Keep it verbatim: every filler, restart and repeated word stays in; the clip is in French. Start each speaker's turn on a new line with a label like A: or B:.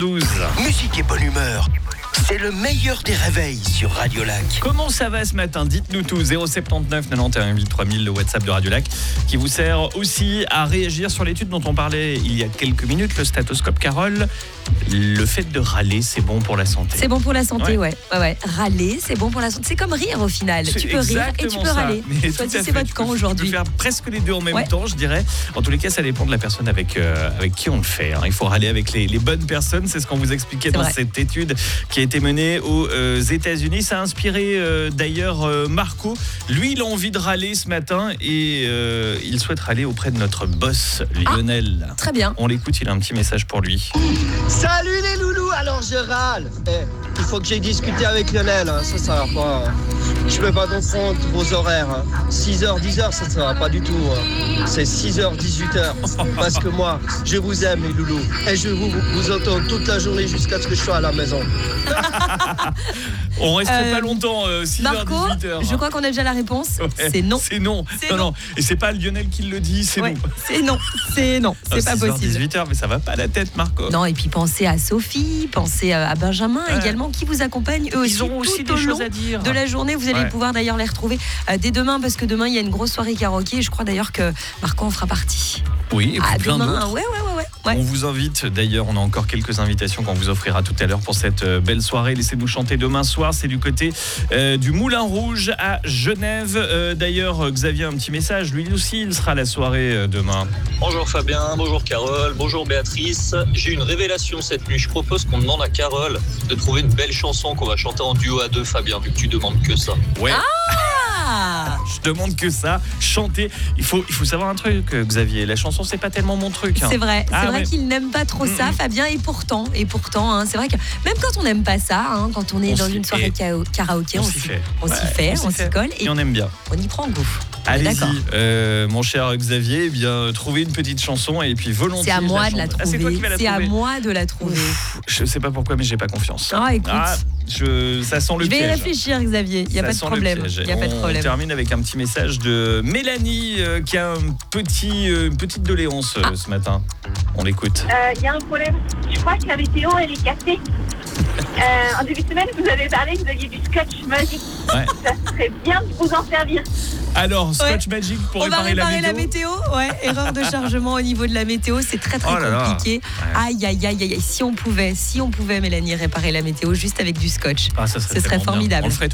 A: douze.
B: Musique et bonne humeur, c'est le meilleur des réveils sur Radio Lac.
A: Comment ça va ce matin? Dites-nous tout. zéro sept neuf quatre-vingt-onze huit trois mille, le WhatsApp de Radio Lac, qui vous sert aussi à réagir sur l'étude dont on parlait il y a quelques minutes, le stéthoscope. Carole, le fait de râler, c'est bon pour la santé.
C: C'est bon pour la santé, ouais.
A: Ouais.
C: ouais. ouais. Râler, c'est bon pour la santé. C'est comme rire au final.
A: C'est
C: tu peux rire et tu
A: exactement
C: peux
A: ça.
C: râler.
A: Mais
C: Choisissez votre camp
A: Tu
C: aujourd'hui.
A: peux faire presque les deux en même
C: Ouais.
A: temps, je dirais. En tous les cas, ça dépend de la personne avec, euh, avec qui on le fait. hein. Il faut râler avec les, les bonnes personnes. C'est ce qu'on vous expliquait
C: C'est
A: dans
C: vrai.
A: cette étude qui a été menée aux euh, États-Unis. Ça a inspiré euh, d'ailleurs euh, Marco. Lui, il a envie de râler ce matin et euh, il souhaite râler auprès de notre boss, Lionel.
C: Très bien.
A: On l'écoute, il a un petit message pour lui.
D: Salut les loulous, alors je râle. Eh, il faut que j'aille discuter avec Lionel, hein. ça, ça va pas. hein. Je peux pas confondre vos horaires. hein. six heures, dix heures, ça, ça va pas du tout. hein. C'est six heures, dix-huit heures. Parce que moi, je vous aime les loulous. Et je vous, vous entends toute la journée jusqu'à ce que je sois à la maison.
A: On resterait
C: Euh,
A: pas longtemps, euh, six heures,
C: Marco,
A: dix-huit heures.
C: je crois qu'on a déjà la réponse.
A: Ouais,
C: C'est non.
A: C'est non.
C: C'est
A: non,
C: non.
A: non. Et c'est pas Lionel qui le dit, c'est
C: Ouais,
A: nous.
C: c'est non. C'est non. C'est pas
A: six heures,
C: possible.
A: dix-huit heures, mais ça va pas à la tête, Marco.
C: Non, et puis pensez à Sophie, pensez à Benjamin
A: Ouais.
C: également, qui vous accompagnent eux aussi.
A: Ils ont aussi
C: tout
A: des
C: au long
A: choses à dire.
C: de la journée. Vous allez
A: Ouais.
C: pouvoir d'ailleurs les retrouver euh, dès demain, parce que demain il y a une grosse soirée karaoké. Et je crois d'ailleurs que Marco en fera partie.
A: Oui, et puis
C: Ah,
A: plein
C: demain,
A: d'autres.
C: ouais, ouais, ouais, ouais. ouais.
A: On vous invite, d'ailleurs, on a encore quelques invitations qu'on vous offrira tout à l'heure pour cette euh, belle soirée. Laissez-nous chanter demain soir, c'est du côté euh, du Moulin Rouge à Genève. Euh, d'ailleurs, euh, Xavier a un petit message, lui aussi, il sera à la soirée euh, demain.
E: Bonjour Fabien, bonjour Carole, bonjour Béatrice. J'ai une révélation cette nuit. Je propose qu'on demande à Carole de trouver une belle chanson qu'on va chanter en duo à deux, Fabien, vu que tu demandes que ça.
A: Ouais,
C: Ah,
A: je demande que ça, chanter. Il faut, il faut savoir un truc, euh, Xavier, la chanson, c'est pas tellement mon truc. hein.
C: c'est vrai, c'est
A: Ah,
C: vrai
A: ouais.
C: qu'il n'aime pas trop ça,
A: Mm, mm.
C: Fabien. Et pourtant, et pourtant, hein, c'est vrai que même quand on n'aime pas ça, hein, quand on est
A: On
C: dans
A: s'y-
C: une soirée
A: et-
C: kao- karaoké,
A: On
C: on
A: s'y
C: s'y
A: fait.
C: on s'y
A: Ouais,
C: fait, on s'y
A: fait.
C: colle et
A: Et on aime bien.
C: on y prend goût. On est
A: Allez-y,
C: d'accord.
A: euh, mon cher Xavier, eh bien, trouvez une petite chanson et puis volontiers.
C: C'est à moi
A: je
C: de la
A: chante. Ah, c'est toi
C: trouver.
A: qui vas la
C: C'est à
A: trouver.
C: moi de la trouver.
A: Je sais pas pourquoi, mais j'ai pas confiance.
C: Ah, écoute.
A: je, ça sent le
C: Je vais y
A: piège.
C: réfléchir, Xavier. Il n'y a
A: Ça
C: pas de
A: sent le
C: problème.
A: piège.
C: Il y a pas de
A: On
C: problème.
A: termine avec un petit message de Mélanie euh, qui a un petit, euh, une petite doléance euh,
C: Ah.
A: ce matin. On l'écoute.
F: Il y a un problème. Je crois que la météo, elle est cassée. Euh, en début de semaine, vous avez parlé que vous aviez du scotch magique.
A: Ouais.
F: Ça serait bien de vous en servir.
A: Alors, Scotch Magic pour
C: On va
A: réparer,
C: réparer
A: la météo.
C: Ouais, erreur de chargement au niveau de la météo, c'est très très
A: Oh là là.
C: compliqué. Aïe aïe aïe aïe aïe. Si on pouvait, si on pouvait, Mélanie, réparer la météo juste avec du scotch.
A: Ah, ça serait
C: Ce serait
A: tellement bien.
C: formidable.
A: On le ferait